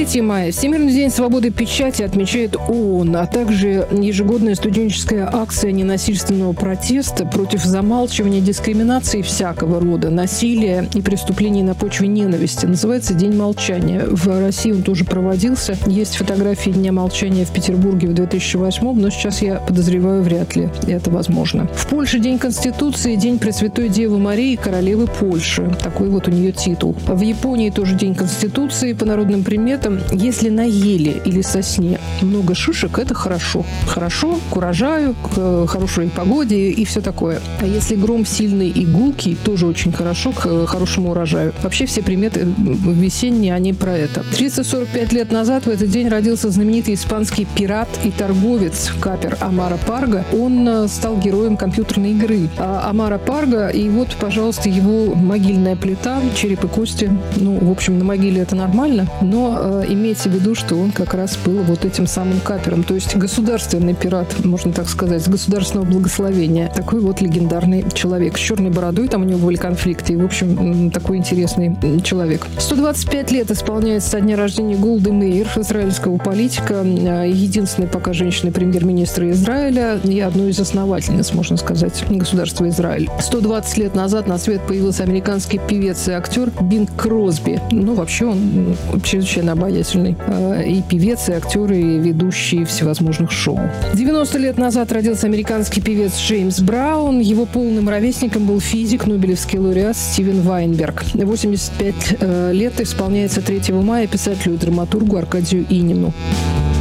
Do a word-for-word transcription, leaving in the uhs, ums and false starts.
третьего мая Всемирный день свободы печати отмечает ООН, а также ежегодная студенческая акция ненасильственного протеста против замалчивания дискриминации всякого рода, насилия и преступлений на почве ненависти. Называется День молчания. В России он тоже проводился. Есть фотографии Дня молчания в Петербурге в две тысячи восьмом, но сейчас, я подозреваю, вряд ли это возможно. В Польше День Конституции, День Пресвятой Девы Марии, королевы Польши. Такой вот у нее титул. В Японии тоже День Конституции. По народным приметам, если на еле или сосне много шишек, это хорошо. Хорошо к урожаю, к хорошей погоде и все такое. А если гром сильный и гулкий, тоже очень хорошо к хорошему урожаю. Вообще все приметы весенние, они про это. триста сорок пять лет назад в этот день родился знаменитый испанский пират и торговец, капер Амара Парго. Он стал героем компьютерной игры. А Амара Парго, и вот, пожалуйста, его могильная плита, череп и кости. Ну, в общем, на могиле это нормально, но э, имейте в виду, что он как раз был вот этим самым капером, то есть государственный пират, можно так сказать, с государственного благословения. Такой вот легендарный человек с черной бородой, там у него были конфликты, и, в общем, такой интересный человек. сто двадцать пять лет исполняется со дня рождения Голды Меир, израильского политика, единственной пока женщины премьер-министра Израиля и одной из основательниц, можно сказать, государства Израиль. сто двадцать лет назад на свет появился американский певец и актер Бинг Кросби. Ну, вообще он чрезвычайно обаятельный. И певец, и актер, и ведущий всевозможных шоу. девяносто лет назад родился американский певец Джеймс Браун. Его полным ровесником был физик, нобелевский лауреат Стивен Вайнберг. восемьдесят пять лет исполняется третьего мая писателю и драматургу Аркадию Инину.